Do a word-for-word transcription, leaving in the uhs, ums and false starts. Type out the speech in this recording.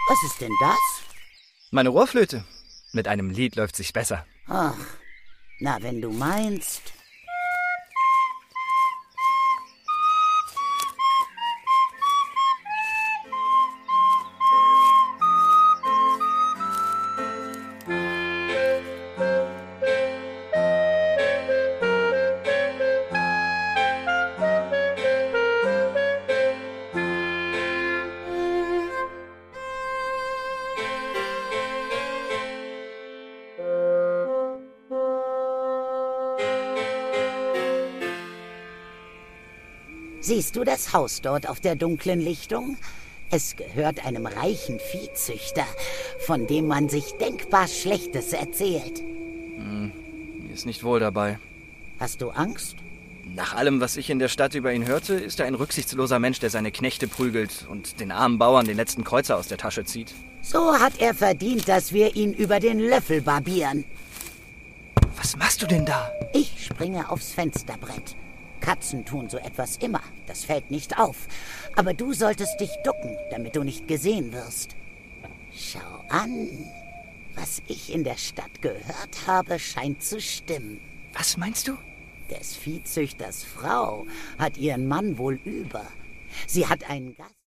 Was ist denn das? Meine Rohrflöte. Mit einem Lied läuft sich's besser. Ach, na, wenn du meinst. Siehst du das Haus dort auf der dunklen Lichtung? Es gehört einem reichen Viehzüchter, von dem man sich denkbar Schlechtes erzählt. Hm, mir ist nicht wohl dabei. Hast du Angst? Nach allem, was ich in der Stadt über ihn hörte, ist er ein rücksichtsloser Mensch, der seine Knechte prügelt und den armen Bauern den letzten Kreuzer aus der Tasche zieht. So hat er verdient, dass wir ihn über den Löffel barbieren. Was machst du denn da? Ich springe aufs Fensterbrett. Katzen tun so etwas immer, das fällt nicht auf. Aber du solltest dich ducken, damit du nicht gesehen wirst. Schau an, was ich in der Stadt gehört habe, scheint zu stimmen. Was meinst du? Des Viehzüchters Frau hat ihren Mann wohl über. Sie hat einen Gast.